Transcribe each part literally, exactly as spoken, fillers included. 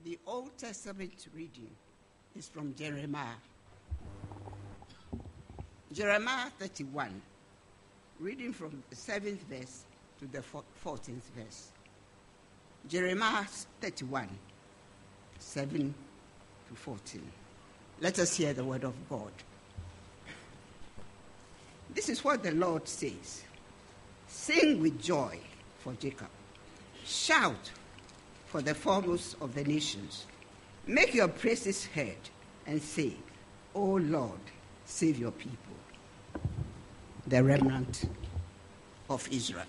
The Old Testament reading is from Jeremiah. Jeremiah thirty-one, reading from the seventh verse to the fourteenth verse. Jeremiah thirty-one, seven to fourteen. Let us hear the word of God. This is what the Lord says. Sing with joy for Jacob. Shout for the foremost of the nations. Make your praises heard and say, O Lord, save your people, the remnant of Israel.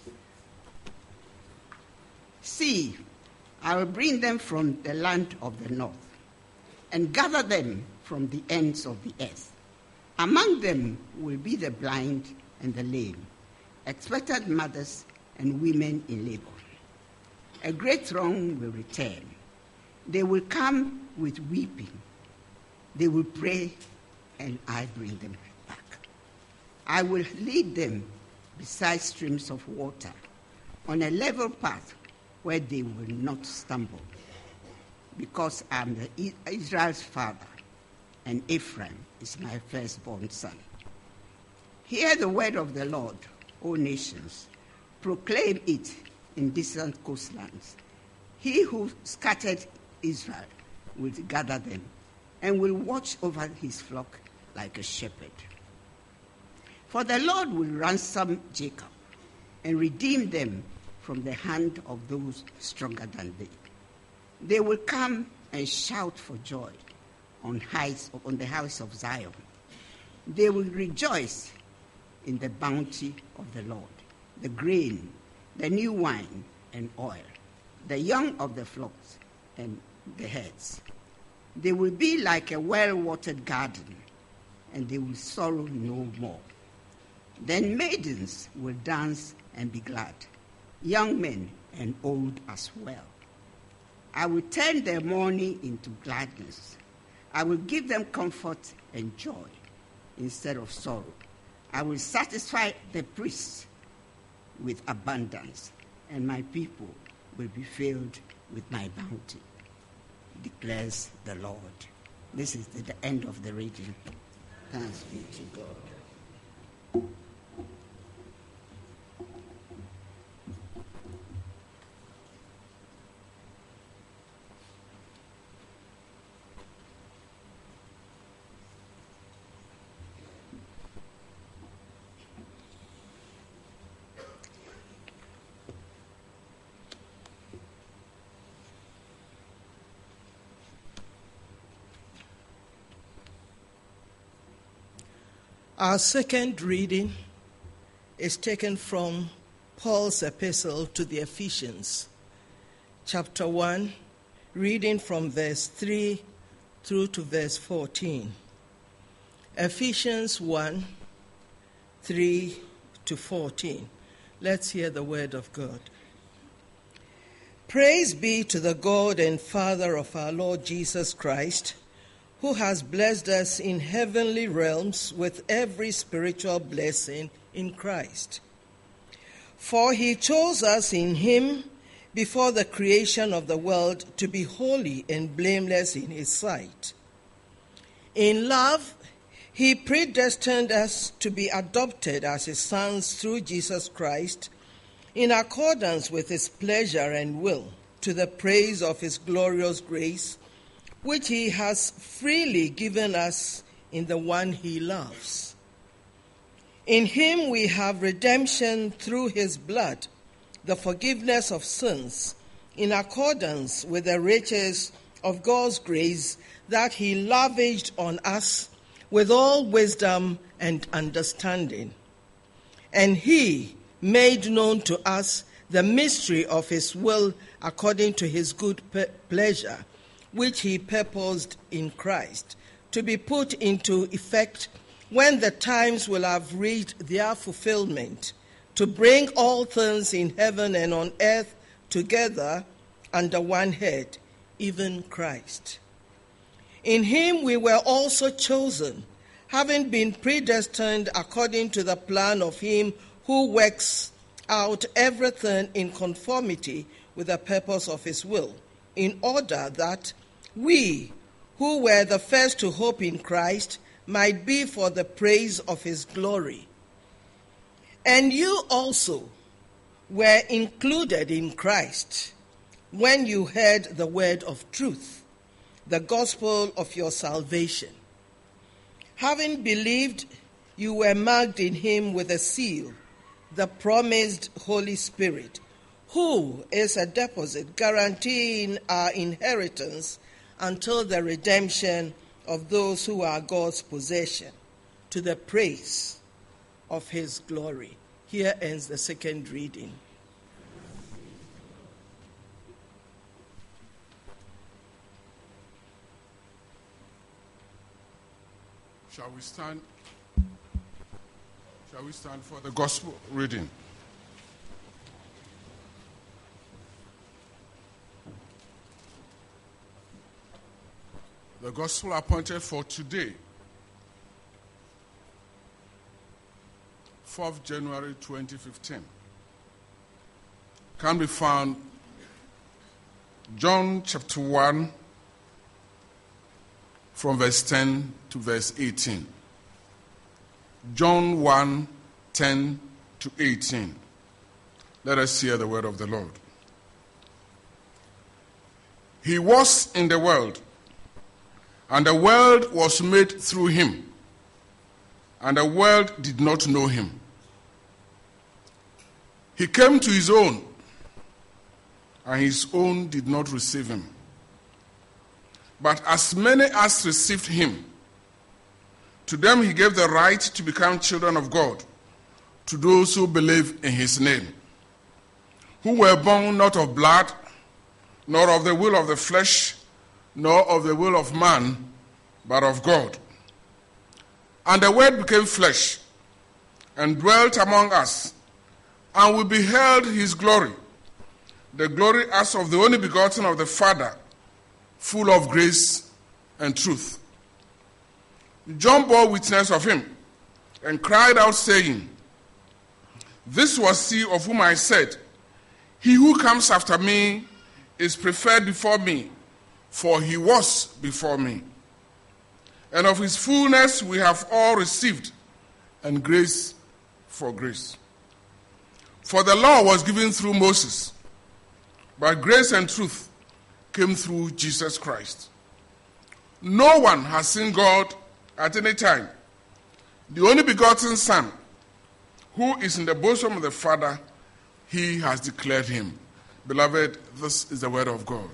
See, I will bring them from the land of the north and gather them from the ends of the earth. Among them will be the blind and the lame, expectant mothers and women in labor. A great throng will return. They will come with weeping. They will pray, and I bring them back. I will lead them beside streams of water, on a level path where they will not stumble, because I am the Israel's father, and Ephraim is my firstborn son. Hear the word of the Lord, O nations. Proclaim it in distant coastlands. He who scattered Israel will gather them and will watch over his flock like a shepherd. For the Lord will ransom Jacob and redeem them from the hand of those stronger than they. They will come and shout for joy on heights on the house of Zion. They will rejoice in the bounty of the Lord, the grain, the new wine and oil, the young of the flocks and the herds. They will be like a well-watered garden, and they will sorrow no more. Then maidens will dance and be glad, young men and old as well. I will turn their mourning into gladness. I will give them comfort and joy instead of sorrow. I will satisfy the priests with abundance, and my people will be filled with my bounty, declares the Lord. This is the, the end of the reading. Thanks be to God. Our second reading is taken from Paul's epistle to the Ephesians, chapter one, reading from verse three through to verse fourteen. Ephesians one, three to fourteen. Let's hear the word of God. Praise be to the God and Father of our Lord Jesus Christ, who has blessed us in heavenly realms with every spiritual blessing in Christ. For he chose us in him before the creation of the world to be holy and blameless in his sight. In love, he predestined us to be adopted as his sons through Jesus Christ, in accordance with his pleasure and will, to the praise of his glorious grace, which he has freely given us in the one he loves. In him we have redemption through his blood, the forgiveness of sins, in accordance with the riches of God's grace that he lavished on us with all wisdom and understanding. And he made known to us the mystery of his will according to his good pleasure, which he purposed in Christ, to be put into effect when the times will have reached their fulfillment, to bring all things in heaven and on earth together under one head, even Christ. In him we were also chosen, having been predestined according to the plan of him who works out everything in conformity with the purpose of his will, in order that we, who were the first to hope in Christ, might be for the praise of his glory. And you also were included in Christ when you heard the word of truth, the gospel of your salvation. Having believed, you were marked in him with a seal, the promised Holy Spirit, who is a deposit guaranteeing our inheritance until the redemption of those who are God's possession, to the praise of his glory. Here ends the second reading. Shall we stand? Shall we stand for the gospel reading? The gospel appointed for today, fourth of January twenty fifteen, can be found John chapter one from verse ten to verse eighteen. John one, ten to eighteen. Let us hear the word of the Lord. He was in the world, and the world was made through him, and the world did not know him. He came to his own, and his own did not receive him. But as many as received him, to them he gave the right to become children of God, to those who believe in his name, who were born not of blood, nor of the will of the flesh, nor of the will of man, but of God. And the word became flesh, and dwelt among us, and we beheld his glory, the glory as of the only begotten of the Father, full of grace and truth. John bore witness of him, and cried out, saying, This was he of whom I said, He who comes after me is preferred before me, for he was before me. And of his fullness we have all received, and grace for grace. For the law was given through Moses, but grace and truth came through Jesus Christ. No one has seen God at any time. The only begotten Son, who is in the bosom of the Father, he has declared him. Beloved, this is the word of God.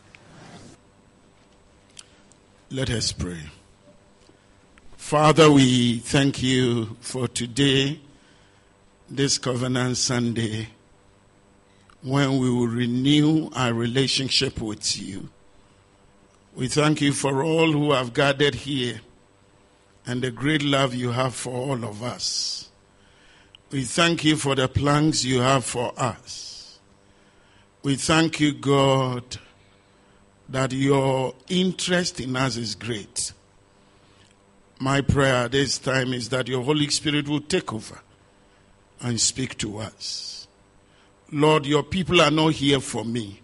Let us pray. Father, we thank you for today, this Covenant Sunday, when we will renew our relationship with you. We thank you for all who have gathered here and the great love you have for all of us. We thank you for the plans you have for us. We thank you, God, that your interest in us is great. My prayer this time is that your Holy Spirit will take over and speak to us. Lord, your people are not here for me.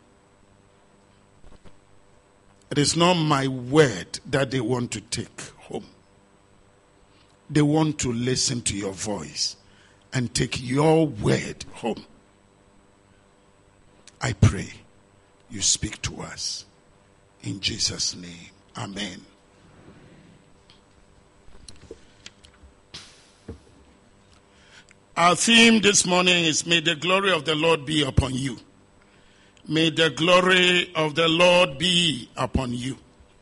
It is not my word that they want to take home. They want to listen to your voice and take your word home. I pray you speak to us. In Jesus' name, amen. Our theme this morning is, May the glory of the Lord be upon you. May the glory of the Lord be upon you.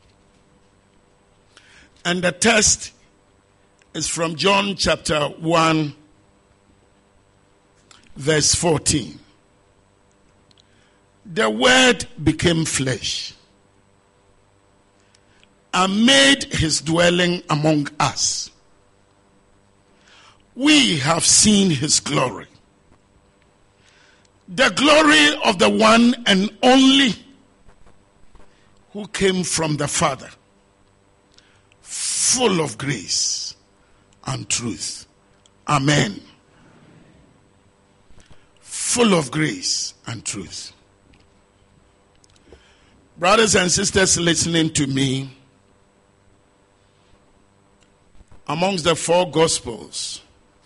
And the text is from John chapter one, verse fourteen. The Word became flesh and made his dwelling among us. We have seen his glory, the glory of the one and only who came from the Father, full of grace and truth. Amen. Full of grace and truth. Brothers and sisters listening to me, amongst the four Gospels,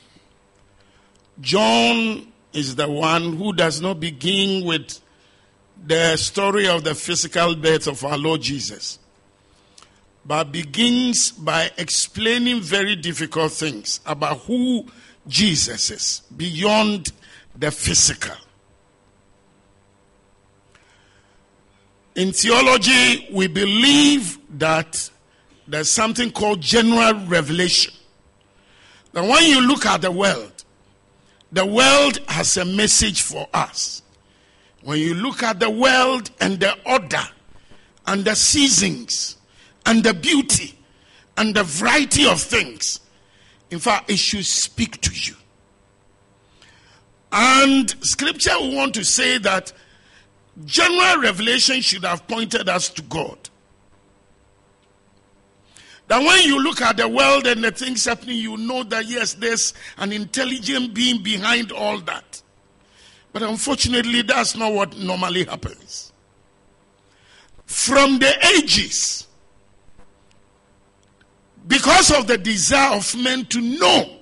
John is the one who does not begin with the story of the physical birth of our Lord Jesus, but begins by explaining very difficult things about who Jesus is beyond the physical. In theology, we believe that there's something called general revelation. That when you look at the world, the world has a message for us. When you look at the world and the order and the seasons and the beauty and the variety of things, in fact, it should speak to you. And scripture will want to say that general revelation should have pointed us to God. That when you look at the world and the things happening, you know that yes, there's an intelligent being behind all that. But unfortunately, that's not what normally happens. From the ages, because of the desire of men to know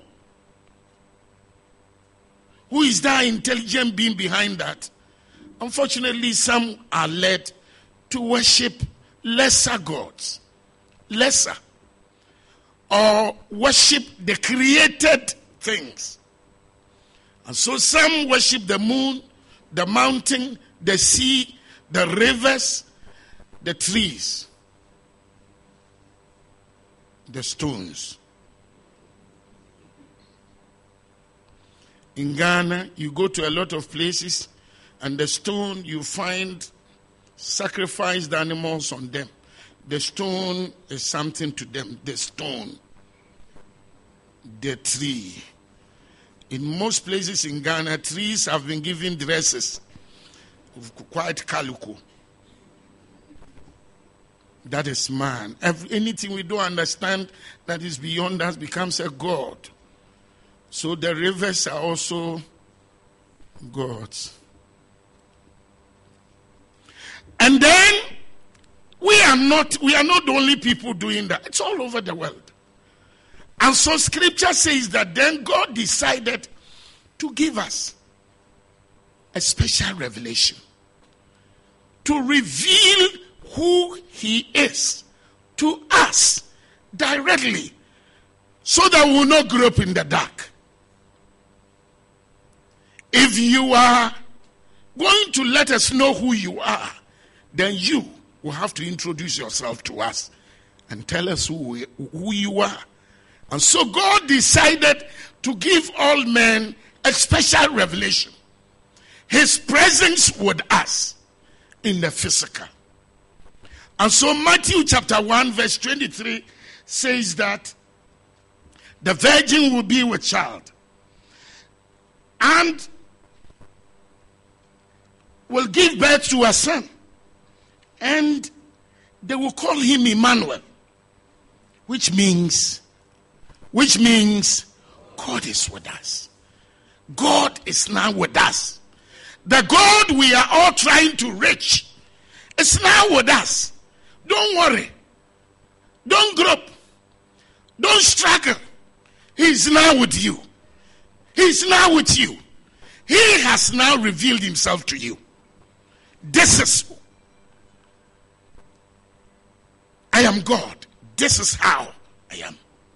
who is that intelligent being behind that, unfortunately, some are led to worship lesser gods, lesser, or worship the created things. And so some worship the moon, the mountain, the sea, the rivers, the trees, the stones. In Ghana, you go to a lot of places, and the stone, you find sacrificed animals on them. The stone is something to them. The stone, the tree. In most places in Ghana, trees have been given dresses, quite calico. That is man. Every, anything we don't understand that is beyond us becomes a god. So the rivers are also gods. And then we are not we are not the only people doing that. It's all over the world. And so scripture says that then God decided to give us a special revelation to reveal who he is to us directly, so that we will not grow up in the dark. If you are going to let us know who you are, then you will have to introduce yourself to us and tell us who, we, who you are. And so God decided to give all men a special revelation. His presence with us in the physical. And so Matthew chapter one verse twenty-three says that the virgin will be with child and will give birth to a son, and they will call him Emmanuel, which means which means God is with us. God is now with us. The God we are all trying to reach is now with us. Don't worry. Don't grope. Don't struggle. He's now with you. He's now with you. He has now revealed himself to you. This is, I am God. This is how I am.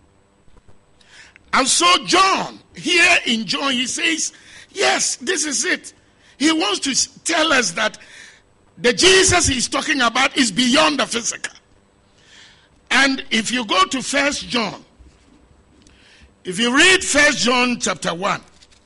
And so John, here in John, he says, yes, this is it. He wants to tell us that the Jesus he's talking about is beyond the physical. And if you go to First John, if you read First John chapter one,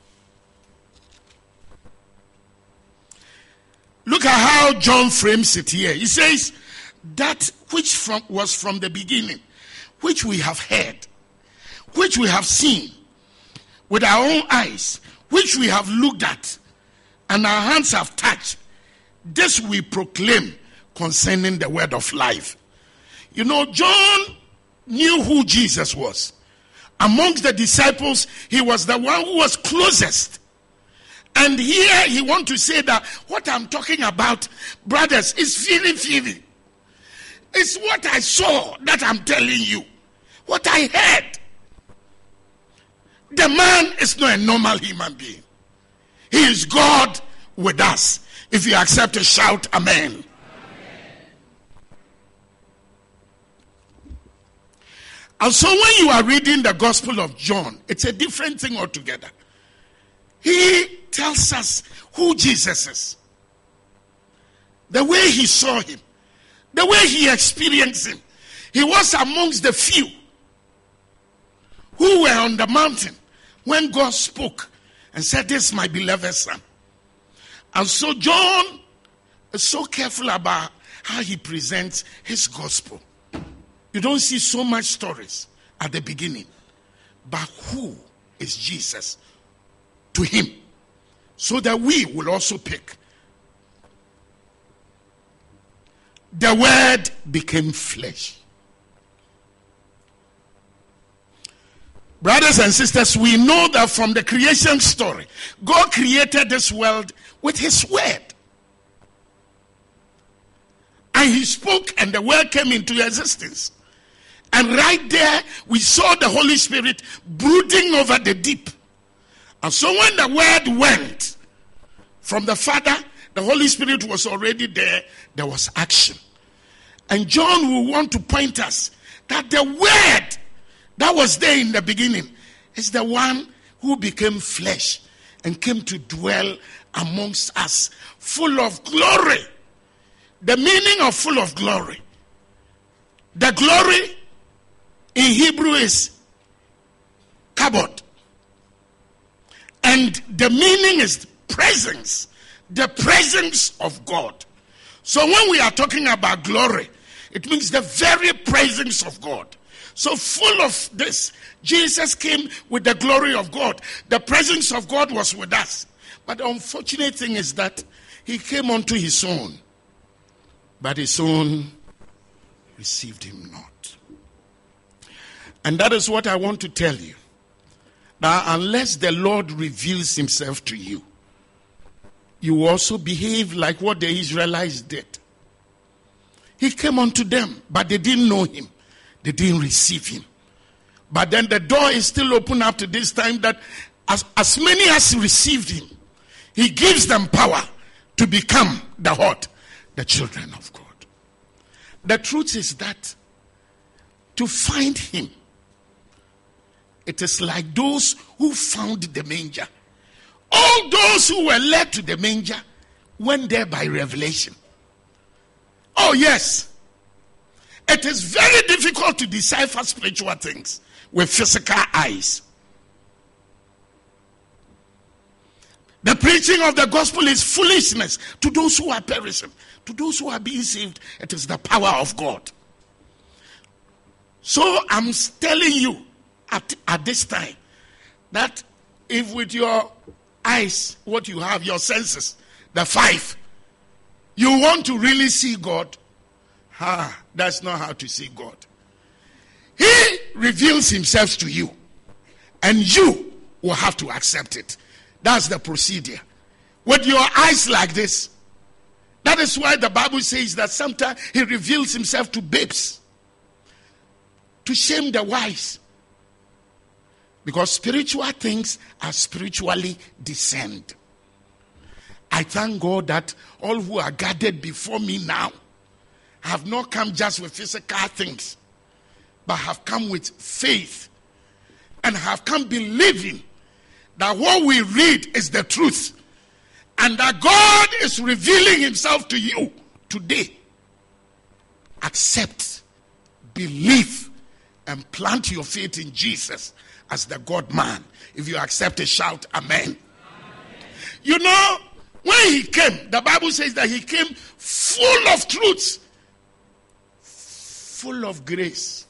look at how John frames it here. He says, that which from, was from the beginning, which we have heard, which we have seen with our own eyes, which we have looked at, and our hands have touched, this we proclaim concerning the word of life. You know, John knew who Jesus was. Amongst the disciples, he was the one who was closest. And here he wants to say that what I'm talking about, brothers, is feeling, feeling. It's what I saw that I'm telling you. What I heard. The man is not a normal human being. He is God with us. If you accept it, shout amen. Amen. And so when you are reading the Gospel of John, it's a different thing altogether. He tells us who Jesus is. The way he saw him. The way he experienced him. He was amongst the few who were on the mountain when God spoke and said, "This is my beloved son." And so John is so careful about how he presents his gospel. You don't see so much stories at the beginning. But who is Jesus to him? So that we will also pick. The word became flesh. Brothers and sisters, we know that from the creation story, God created this world with his word. And he spoke and the word came into existence. And right there, we saw the Holy Spirit brooding over the deep. And so when the word went from the Father, the Holy Spirit was already there. There was action. And John will want to point us that the word that was there in the beginning is the one who became flesh and came to dwell amongst us, full of glory. The meaning of full of glory. The glory in Hebrew is kabod. And the meaning is presence. The presence of God. So when we are talking about glory, it means the very presence of God. So full of this, Jesus came with the glory of God. The presence of God was with us. But the unfortunate thing is that he came unto his own. But his own received him not. And that is what I want to tell you. That unless the Lord reveals himself to you, you also behave like what the Israelites did. He came unto them, but they didn't know him. They didn't receive him. But then the door is still open up to this time that as, as many as received him, he gives them power to become the what? The children of God. The truth is that to find him, it is like those who found the manger. All those who were led to the manger went there by revelation. Oh yes. It is very difficult to decipher spiritual things with physical eyes. The preaching of the gospel is foolishness to those who are perishing. To those who are being saved, it is the power of God. So I'm telling you at, at this time that if with your eyes, what you have, your senses, the five, you want to really see God, ah, that's not how to see God. He reveals himself to you, and you will have to accept it. That's the procedure. With your eyes like this, that is why the Bible says that sometimes he reveals himself to babes, to shame the wise. Because spiritual things are spiritually discerned. I thank God that all who are gathered before me now have not come just with physical things, but have come with faith and have come believing that what we read is the truth and that God is revealing himself to you today. Accept, believe, and plant your faith in Jesus as the God man. If you accept it, shout amen. Amen. You know, when he came, the Bible says that he came full of truth, full of grace,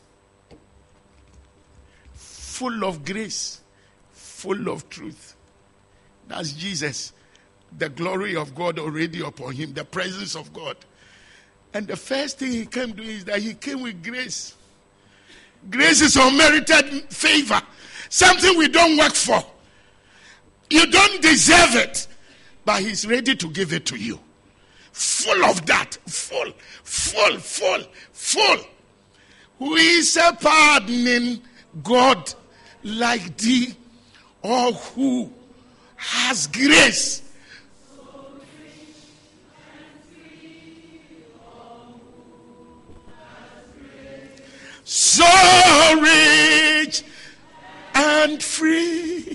full of grace, full of truth. That's Jesus. The glory of God already upon him, the presence of God. And the first thing he came to is that he came with grace. Grace is unmerited favor. Something we don't work for. You don't deserve it. but he's ready to give it to you. Full of that. Full, full, full, full. Who is a pardoning God like thee, or who has grace? So rich and free.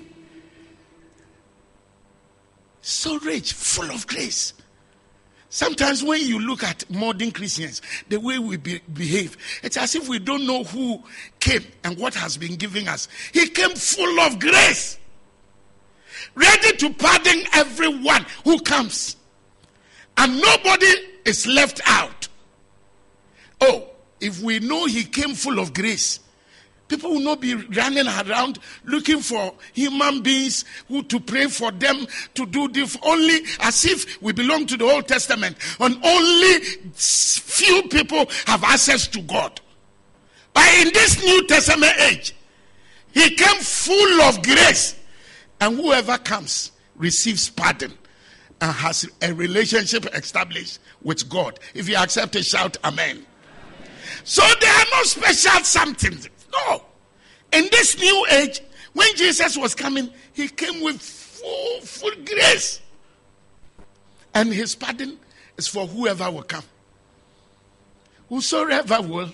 So rich, full of grace. Sometimes when you look at modern Christians, the way we be, behave, it's as if we don't know who came and what has been given us. He came full of grace, ready to pardon everyone who comes. And nobody is left out. Oh, if we know he came full of grace, people will not be running around looking for human beings who to pray for them, to do this, only as if we belong to the Old Testament, and only few people have access to God. But in this New Testament age, he came full of grace, and whoever comes receives pardon and has a relationship established with God. If you accept it, shout amen. So there are no special something. No. In this new age, when Jesus was coming, he came with full, full grace. And his pardon is for whoever will come. Whosoever will.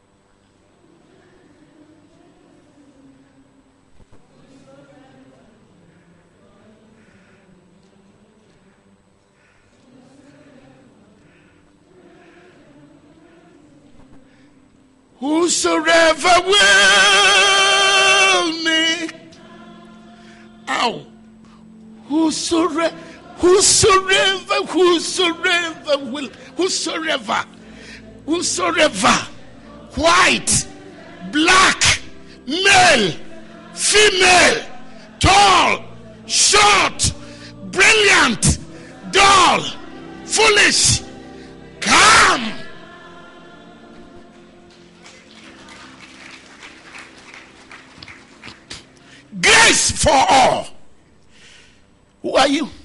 Whosoever will make. Ow. Whosoever, whosoever, whosoever will, whosoever, whosoever, white, black, male, female, tall, short, brilliant, dull, foolish, come. Grace for all. Who are you?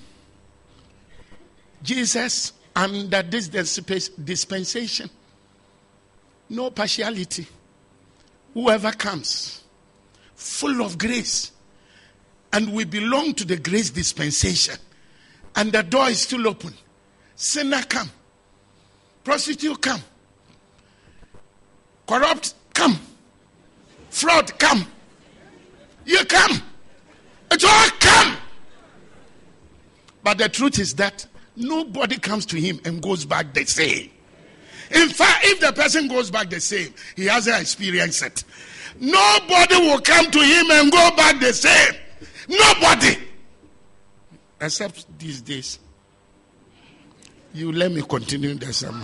Jesus under this dispensation. No partiality. Whoever comes, full of grace. And we belong to the grace dispensation. And the door is still open. Sinner, come. Prostitute, come. Corrupt, come. Fraud, come. You come. It's all come. But the truth is that nobody comes to him and goes back the same. In fact, if the person goes back the same, he hasn't experienced it. Nobody will come to him and go back the same. Nobody. Except these days. You let me continue the sermon.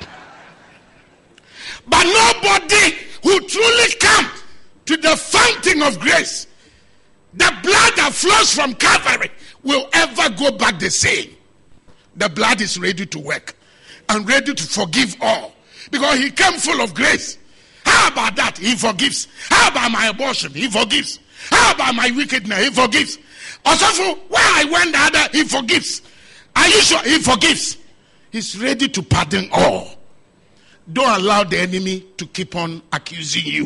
But nobody who truly comes to the fountain of grace, the blood that flows from Calvary, will ever go back the same. The blood is ready to work and ready to forgive all, because he came full of grace. How about that? He forgives. How about my abortion? He forgives. How about my wickedness? He forgives. Also, for where I went the other, he forgives. Are you sure? He forgives. He's ready to pardon all. Don't allow the enemy to keep on accusing you.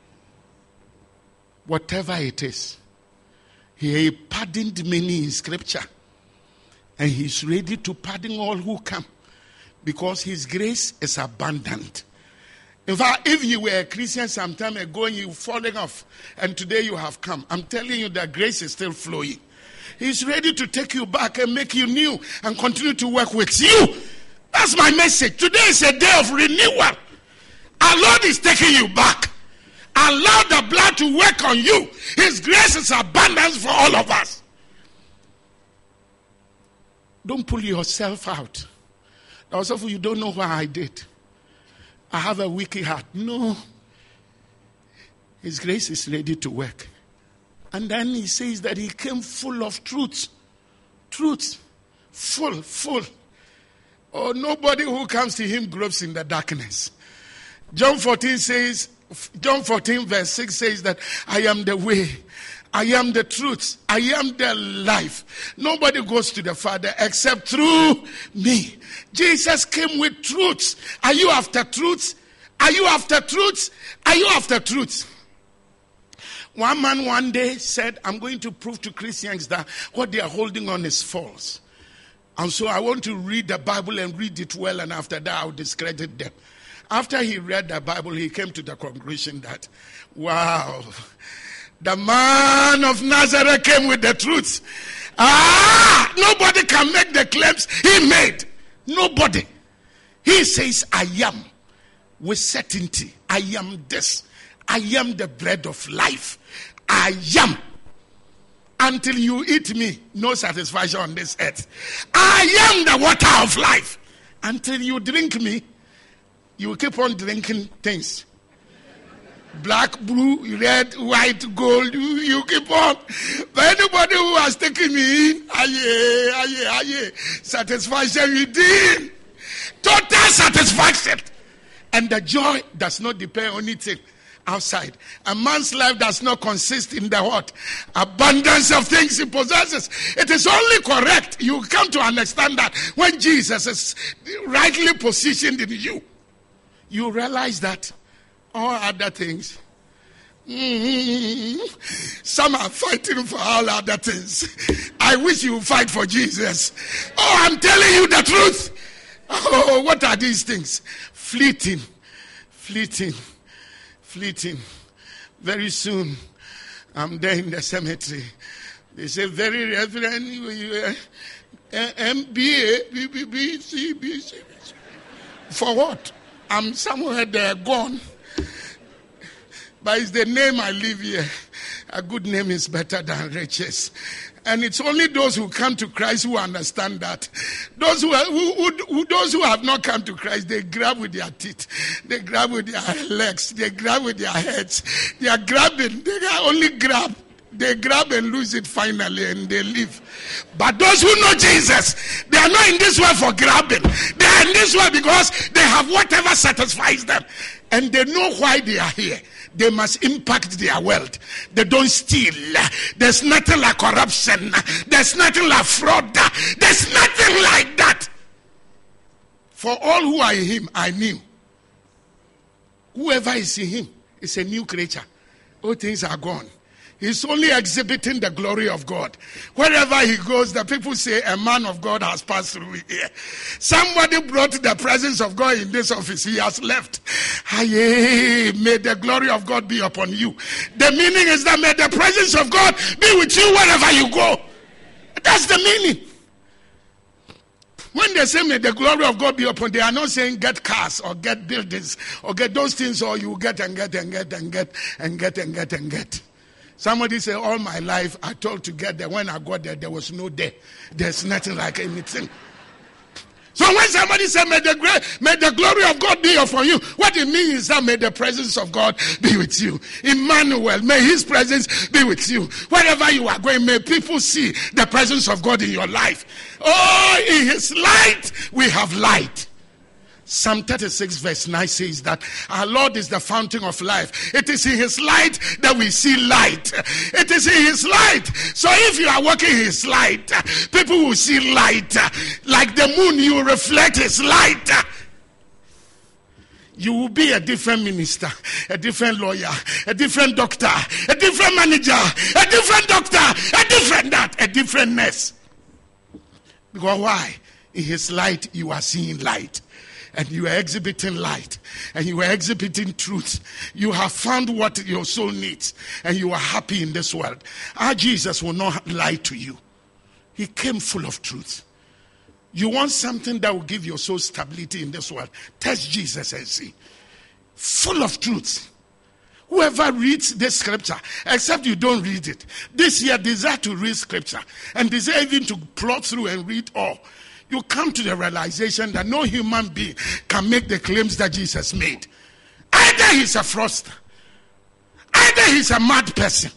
Whatever it is, he pardoned many in scripture, and he's ready to pardon all who come, because his grace is abundant. In fact, if you were a Christian some time ago and you've fallen off, and today you have come, I'm telling you that grace is still flowing. He's ready to take you back and make you new and continue to work with you. That's my message. Today is a day of renewal. Our Lord is taking you back. Allow the blood to work on you. His grace is abundance for all of us. Don't pull yourself out. Also, you don't know what I did. I have a wicked heart. No. His grace is ready to work. And then he says that he came full of truth. Truth. Full, full. Oh, nobody who comes to him gropes in the darkness. John fourteen says, John fourteen verse six says that I am the way I am the truth. I am the life. Nobody goes to the Father except through me. Jesus came with truth. Are you after truth? Are you after truth? Are you after truth? One man one day said, I'm going to prove to Christians that what they are holding on is false. And so I want to read the Bible and read it well, and after that I'll discredit them. After he read the Bible, he came to the conclusion that, wow, the man of Nazareth came with the truth. Ah, nobody can make the claims he made. Nobody. He says, I am, with certainty. I am this. I am the bread of life. I am. Until you eat me, no satisfaction on this earth. I am the water of life. Until you drink me, you keep on drinking things. Black, blue, red, white, gold, you, you keep on. But anybody who has taken me in, aye, aye, aye, satisfaction within. Total satisfaction. And the joy does not depend on anything outside. A man's life does not consist in the what? Abundance of things he possesses. It is only correct. You come to understand that when Jesus is rightly positioned in you, you realize that all other things, mm-hmm, some are fighting for all other things. I wish you would fight for Jesus. Oh, I'm telling you the truth. Oh, what are these things? Fleeting, fleeting, fleeting. Very soon, I'm there in the cemetery. They say, very reverend, M B A, B B B, C B C. For what? I'm somewhere there, gone. But it's the name I live here. A good name is better than riches. And it's only those who come to Christ who understand that. Those who, are, who, who, who those who have not come to Christ, they grab with their teeth, they grab with their legs, they grab with their heads. They are grabbing. They are only grab. They grab and lose it finally, and they leave. But those who know Jesus, they are not in this world for grabbing. They are in this world because they have whatever satisfies them, and they know why they are here. They must impact their world. They don't steal. There's nothing like corruption. There's nothing like fraud. There's nothing like that. For all who are in him, I knew. Whoever is in him is a new creature. All things are gone. He's only exhibiting the glory of God. Wherever he goes, the people say a man of God has passed through here. Somebody brought the presence of God in this office. He has left. Aye, may the glory of God be upon you. The meaning is that may the presence of God be with you wherever you go. That's the meaning. When they say may the glory of God be upon, they are not saying get cars or get buildings or get those things, or you get and get and get and get and get and get and get. Somebody say, all my life I told to get there. When I got there, there was no there. There's nothing like anything. So when somebody says, may the, may the glory of God be upon you, what it means is that may the presence of God be with you. Emmanuel, may his presence be with you. Wherever you are going, may people see the presence of God in your life. Oh, in his light, we have light. Psalm thirty-six verse nine says that our Lord is the fountain of life. It is in his light that we see light. It is in his light. So if you are walking in his light, people will see light. Like the moon, you reflect his light. You will be a different minister, a different lawyer, a different doctor, a different manager, a different doctor, a different that, a different nurse. Because why? In his light, you are seeing light. And you are exhibiting light. And you are exhibiting truth. You have found what your soul needs. And you are happy in this world. Our Jesus will not lie to you. He came full of truth. You want something that will give your soul stability in this world? Test Jesus and see. Full of truth. Whoever reads this scripture, except you don't read it, this year desire to read scripture and desire even to plot through and read all, you come to the realization that no human being can make the claims that Jesus made. Either he's a fraudster, either he's a mad person,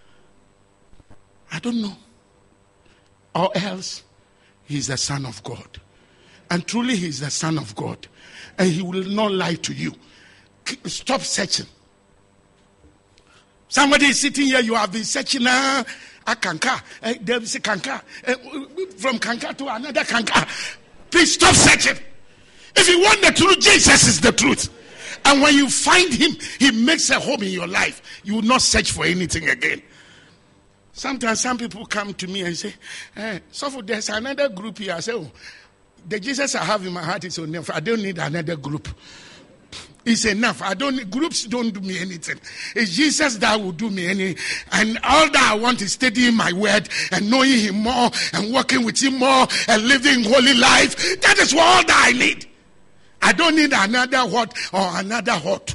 I don't know, or else he's the Son of God. And truly he's the Son of God, and he will not lie to you. Stop searching. Somebody is sitting here, you have been searching uh, a kanka. Uh, there is a kanka. Uh, from kanka to another kanka. Please stop searching. If you want the truth, Jesus is the truth. And when you find him, he makes a home in your life. You will not search for anything again. Sometimes some people come to me and say, eh, so for there's another group here. I say, oh, the Jesus I have in my heart is enough. I don't need another group. It's enough. I don't. Groups don't do me anything. It's Jesus that will do me any. And all that I want is studying my word and knowing him more and working with him more and living holy life. That is all that I need. I don't need another what or another what.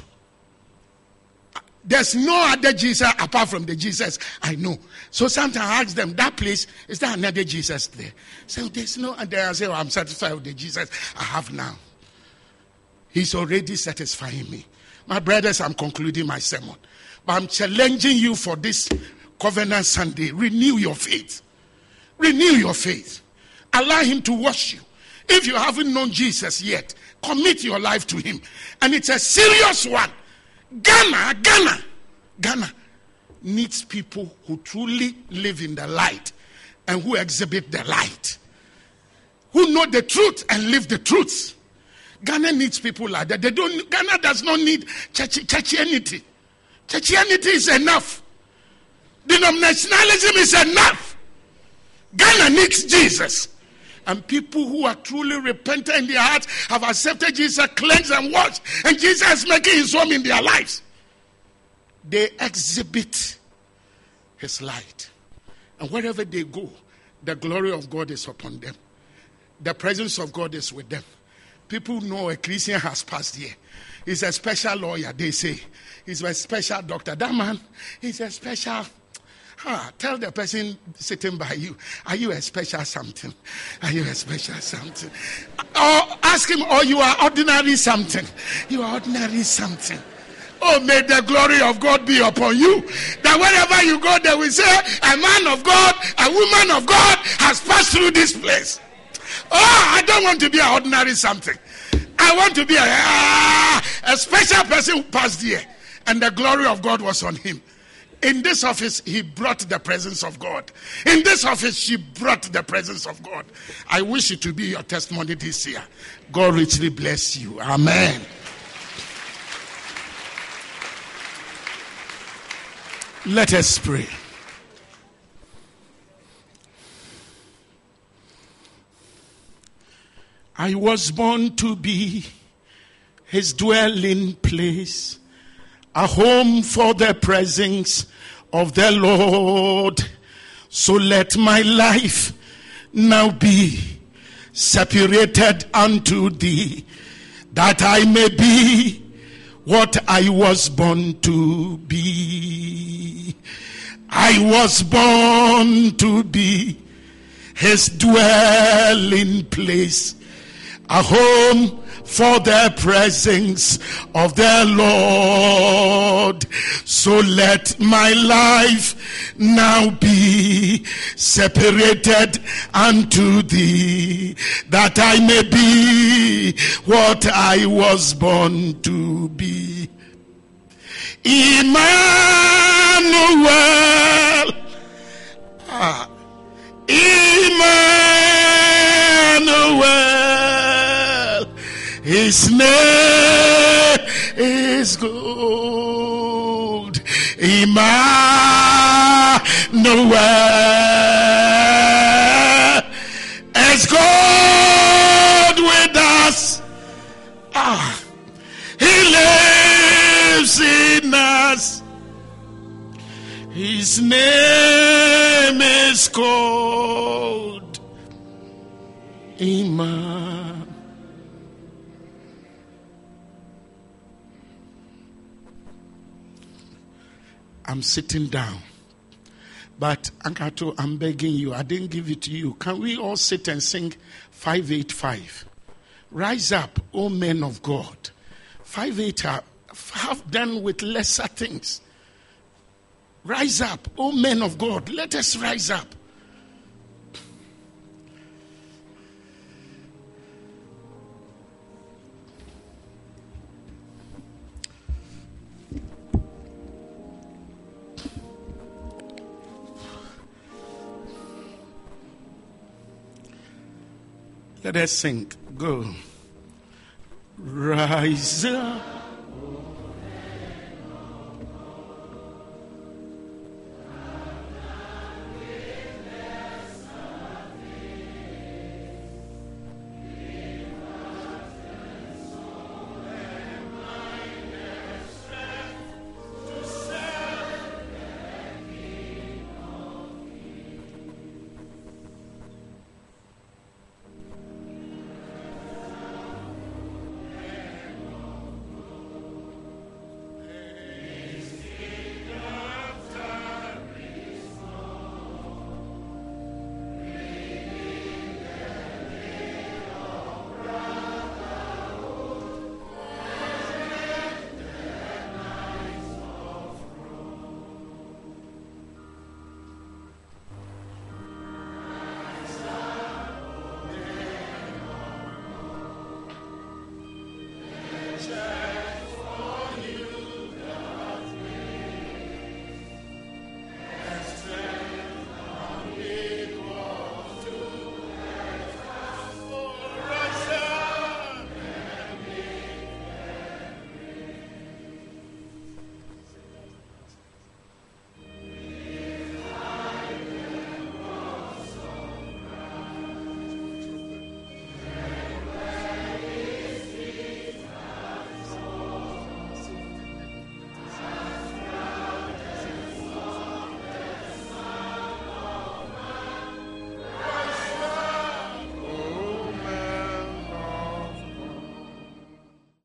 There's no other Jesus apart from the Jesus I know. So sometimes I ask them, that place, is there another Jesus there? So there's no other. I say, oh, I'm satisfied with the Jesus I have now. He's already satisfying me. My brothers, I'm concluding my sermon. But I'm challenging you for this Covenant Sunday. Renew your faith. Renew your faith. Allow him to wash you. If you haven't known Jesus yet, commit your life to him. And it's a serious one. Ghana, Ghana, Ghana needs people who truly live in the light and who exhibit the light. Who know the truth and live the truth. Ghana needs people like that. They don't. Ghana does not need church, churchianity. Churchianity is enough. Denominationalism is enough. Ghana needs Jesus. And people who are truly repentant in their hearts have accepted Jesus, cleansed and washed. And Jesus is making his home in their lives. They exhibit his light. And wherever they go, the glory of God is upon them. The presence of God is with them. People know a Christian has passed here. He's a special lawyer, they say. He's a special doctor. That man, he's a special... Ah, tell the person sitting by you, are you a special something? Are you a special something? Or ask him, oh, you are ordinary something. You are ordinary something. Oh, may the glory of God be upon you. That wherever you go, they will say, a man of God, a woman of God has passed through this place. Oh, I don't want to be an ordinary something. I want to be a, ah, a special person who passed here. And the glory of God was on him. In this office, he brought the presence of God. In this office, she brought the presence of God. I wish it to be your testimony this year. God richly bless you. Amen. Let us pray. I was born to be his dwelling place, a home for the presence of the Lord. So let my life now be separated unto thee, that I may be what I was born to be. I was born to be his dwelling place, a home for the presence of the Lord. So let my life now be separated unto thee, that I may be what I was born to be. Emmanuel, ah, Emmanuel, his name is gold. Emmanuel is God with us. Ah, he lives in us. His name is called Emmanuel. I'm sitting down. But Ankato, I'm begging you, I didn't give it to you. Can we all sit and sing five eighty-five? Rise up, O men of God. five eighty-five have done with lesser things. Rise up, O men of God. Let us rise up. Let us sing. Go. Rise up.